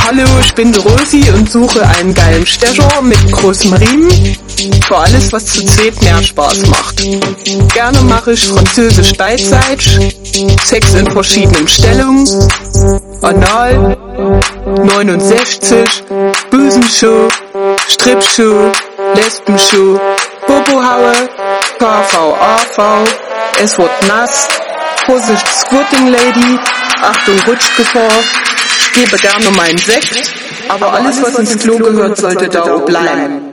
Hallo, ich bin die Rosi und suche einen geilen Stecher mit großem Riemen für alles, was zu zweit mehr Spaß macht. Gerne mache ich französisch beidseits, Sex in verschiedenen Stellungen, Anal, 69, Busenshow, Stripshow, Lesbenshow, Popohaue, KVAV, es wird nass, Vorsicht Squirting Lady, Achtung Rutschgefahr, ich gebe gerne meinen Sekt, aber alles was ins Klo gehört sollte da auch bleiben.